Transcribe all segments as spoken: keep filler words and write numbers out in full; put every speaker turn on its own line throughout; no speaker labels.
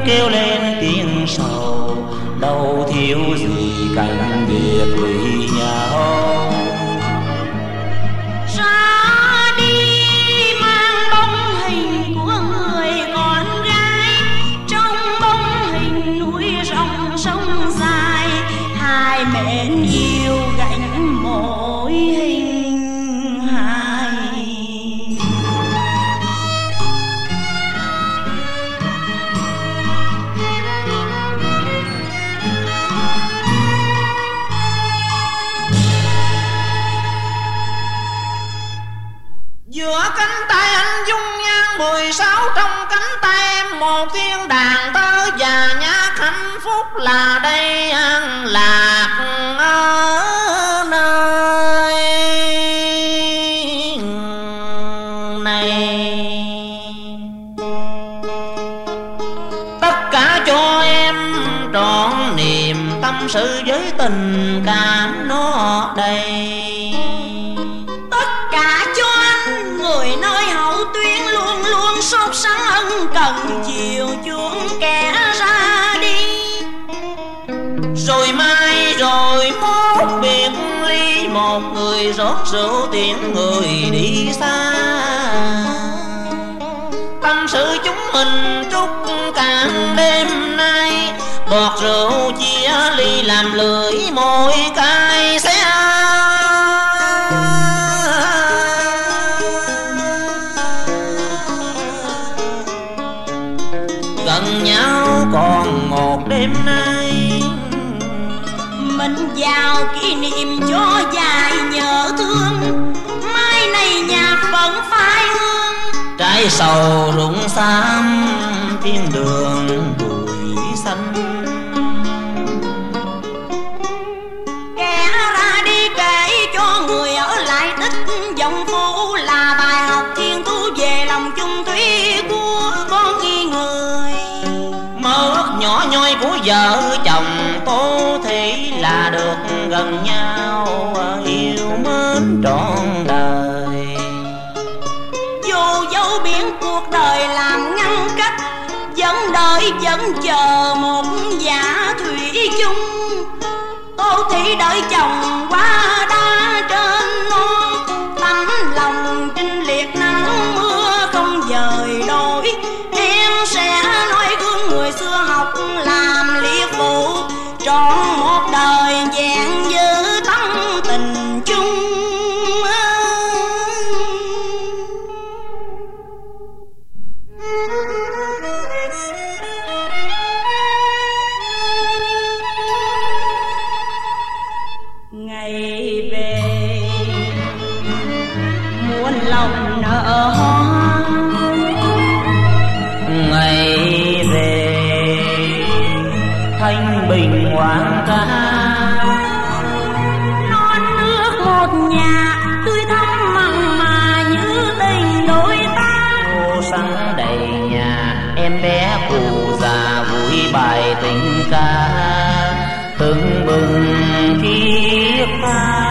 kêu lên tiếng sầu, đâu thiếu gì cảnh biệt ly nhau.
Ra đi mang bóng hình của người con gái, trong bóng hình núi rộng sông dài, hai mến yêu gánh mỗi hình hài.
Giữa cánh tay anh dung nhan mười sáu, trong cánh tay em một thiên đàn thơ và nhạc hạnh phúc, là đây an lạc ở nơi này. Tất cả cho em trọn niềm tâm sự với tình cảm nó đầy.
Tất cả cho anh người nơi hậu tuyến, luôn luôn sốt sắng ân cần chiều chuộng kẻ ra đi.
Rồi mai rồi mốt biệt ly, một người rót rượu tiễn người đi xa. Tâm sự chúng mình trút cạn đêm nay, bọt rượu chia ly làm lưỡi môi cay xé. Gần nhau còn một đêm nay,
mình vào kỷ niệm cho dài nhớ thương, mai này nhạc vẫn phai hương.
trái sầu rụng xám thiên đường bụi xanh.
Kẻ ra đi kể cho người ở lại tích dòng phố, là bài học thiên thu về lòng chung thủy của con người.
Mơ ước nhỏ nhoi của vợ chồng Tố Thị là được gần nhau, yêu mến trọn đời.
Dù dấu biển cuộc đời làm ngăn cách, vẫn đợi vẫn chờ một giả thủy chung. Tố Thị đợi chồng qua đá trên non, tấm lòng trinh liệt nắng mưa không dời đổi. Em sẽ nói gương người xưa học làm liệt vụ, trọn một đời vẹn giữ tâm tình chung. Ngày về muôn lòng nở hoa,
ngày về thanh bình hoàng ca,
non nước một nhà tươi thắm mặn mà như tình đôi ta.
cô sáng đầy nhà em bé cụ già vui bài tình ca, từng bừng kiếp ta.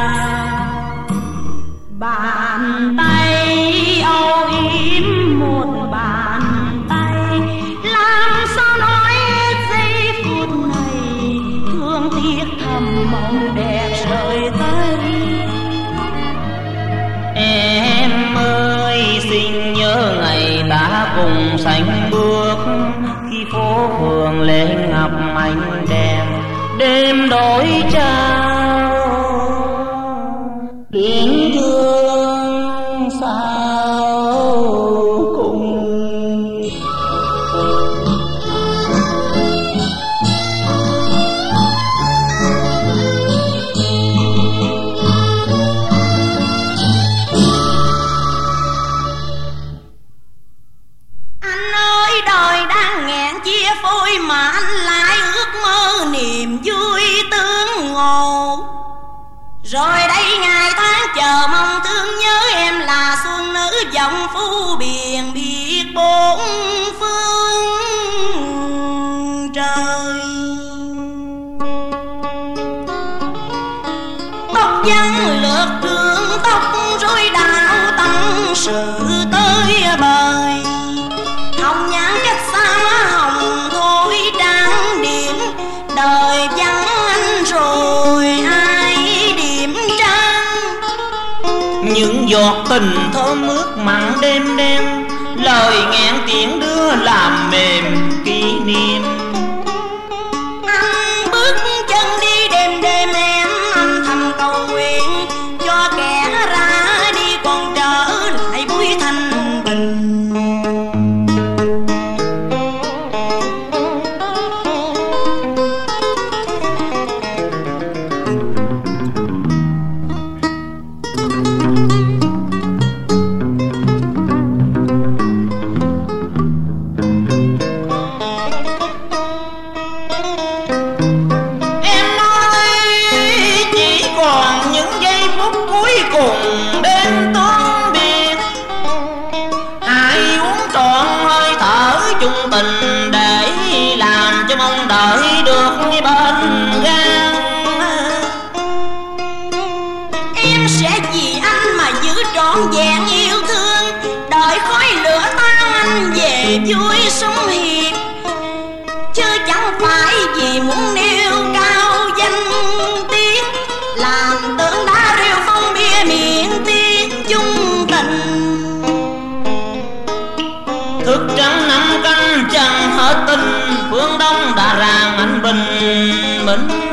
Bàn tay âu yếm một bàn tay, làm sao nói hết giây phút này, thương tiếc thầm mộng đẹp rời tay.
Em ơi xin nhớ ngày ta cùng sánh bước, khi phố phường lên ngập ánh đèn, đêm đổi trao tiếng thương sao cùng.
Anh ơi đời đang nghẹn chia phôi, mà anh lại ước mơ niềm vui tương ngộ. Rồi đây ngày tháng chờ mong thương nhớ, em là xuân nữ dòng phu biển biết bốn phương trời. Tóc văng lượt đường tóc rối đào, tâm sự tới bời. Hồng nhan cách xa hồng
giọt tình thơm ướt mặn đêm đen, lời ngàn tiếng đưa làm mềm kỷ niệm.
Anh bước chân đi đêm đêm em âm thầm cầu nguyện cho kẻ ra đi còn trở lại buổi thanh bình.
Tình để làm cho mong đợi được bên gan.
Em sẽ vì anh mà giữ trọn vẹn yêu thương, đợi khói lửa tan anh về vui sống hiền, chứ chẳng phải vì muốn nêu cao danh tiếng, làm tượng đá rêu phong bia miệng tiếng chung tình.
Thức trắng năm canh chẳng hết tình, phương đông đã ràng anh bình minh.